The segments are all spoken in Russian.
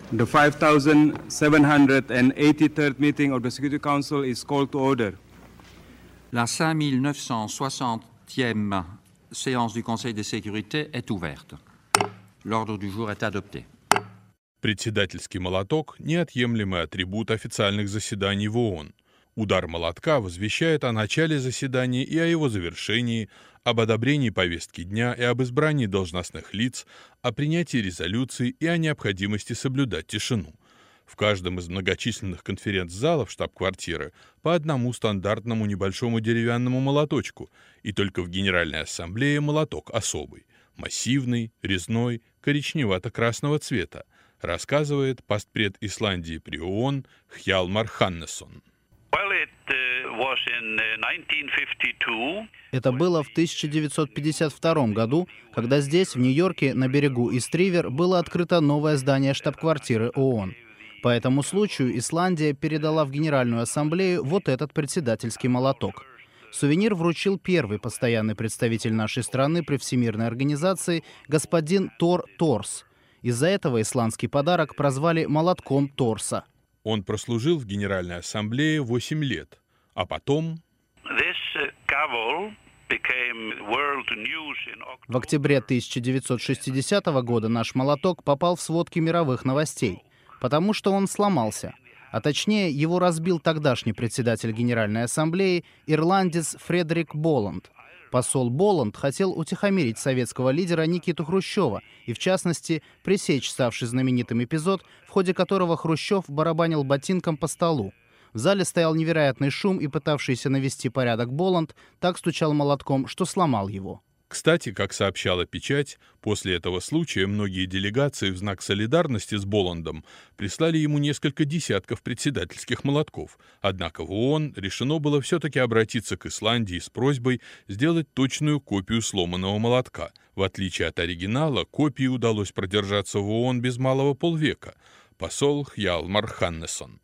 The 5783rd meeting of the Security Council is called to order. La 5960e séance du Conseil de sécurité est ouverte. L'ordre du jour est adopté. Председательский молоток – неотъемлемый атрибут официальных заседаний в ООН. Удар молотка возвещает о начале заседания и о его завершении, об одобрении повестки дня и об избрании должностных лиц, о принятии резолюций и о необходимости соблюдать тишину. В каждом из многочисленных конференц-залов штаб-квартиры по одному стандартному небольшому деревянному молоточку, и только в Генеральной Ассамблее молоток особый, массивный, резной, коричневато-красного цвета, рассказывает постпред Исландии при ООН Хьялмар Ханнессон. Это было в 1952 году, когда здесь, в Нью-Йорке, на берегу Ист-Ривер, было открыто новое здание штаб-квартиры ООН. По этому случаю Исландия передала в Генеральную Ассамблею вот этот председательский молоток. Сувенир вручил первый постоянный представитель нашей страны при Всемирной организации, господин Тор Торс. Из-за этого исландский подарок прозвали «молотком Торса». Он прослужил в Генеральной Ассамблее 8 лет, а потом... В октябре 1960 года наш молоток попал в сводки мировых новостей, потому что он сломался. А точнее, его разбил тогдашний председатель Генеральной Ассамблеи, ирландец Фредерик Боланд. Посол Боланд хотел утихомирить советского лидера Никиту Хрущева и, в частности, пресечь ставший знаменитым эпизод, в ходе которого Хрущев барабанил ботинком по столу. В зале стоял невероятный шум, и пытавшийся навести порядок Боланд так стучал молотком, что сломал его. Кстати, как сообщала печать, после этого случая многие делегации в знак солидарности с Боландом прислали ему несколько десятков председательских молотков. Однако в ООН решено было все-таки обратиться к Исландии с просьбой сделать точную копию сломанного молотка. В отличие от оригинала, копии удалось продержаться в ООН без малого полвека. Посол Хьялмар Ханнессон.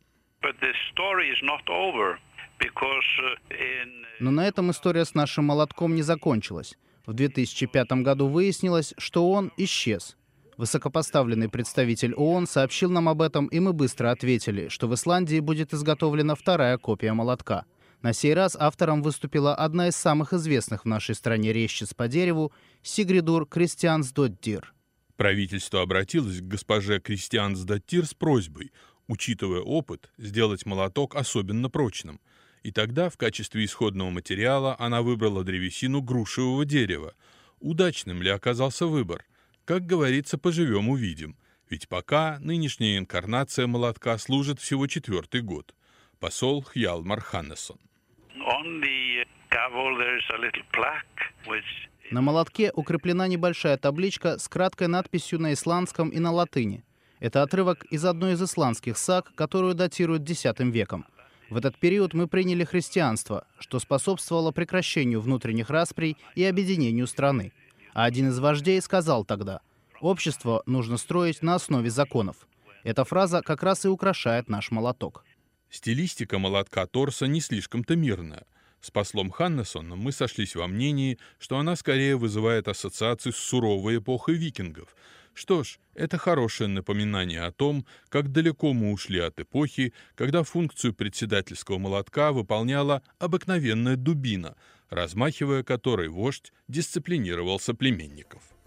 Но на этом история с нашим молотком не закончилась. В 2005 году выяснилось, что он исчез. Высокопоставленный представитель ООН сообщил нам об этом, и мы быстро ответили, что в Исландии будет изготовлена вторая копия молотка. На сей раз автором выступила одна из самых известных в нашей стране резчиц по дереву Сигридур Кристиансдоттир. Правительство обратилось к госпоже Кристиансдоттир с просьбой, учитывая опыт, сделать молоток особенно прочным. И тогда в качестве исходного материала она выбрала древесину грушевого дерева. Удачным ли оказался выбор? Как говорится, поживем увидим. Ведь пока нынешняя инкарнация молотка служит всего 4-й год. Посол Хьялмар Ханнессон. На молотке укреплена небольшая табличка с краткой надписью на исландском и на латыни. Это отрывок из одной из исландских саг, которую датируют X веком. В этот период мы приняли христианство, что способствовало прекращению внутренних расприй и объединению страны. А один из вождей сказал тогда: «Общество нужно строить на основе законов». Эта фраза как раз и украшает наш молоток. Стилистика молотка Торса не слишком-то мирная. С послом Ханнессоном мы сошлись во мнении, что она скорее вызывает ассоциации с суровой эпохой викингов. Что ж, это хорошее напоминание о том, как далеко мы ушли от эпохи, когда функцию председательского молотка выполняла обыкновенная дубина, размахивая которой вождь дисциплинировал соплеменников.